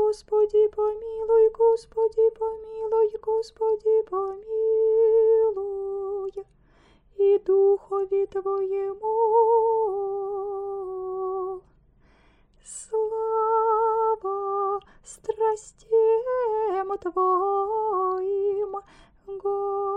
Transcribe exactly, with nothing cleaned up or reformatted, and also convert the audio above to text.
Господи, помилуй, Господи, помилуй, Господи, помилуй, и Духові Твоєму. Слава страстям Твоим, Господи.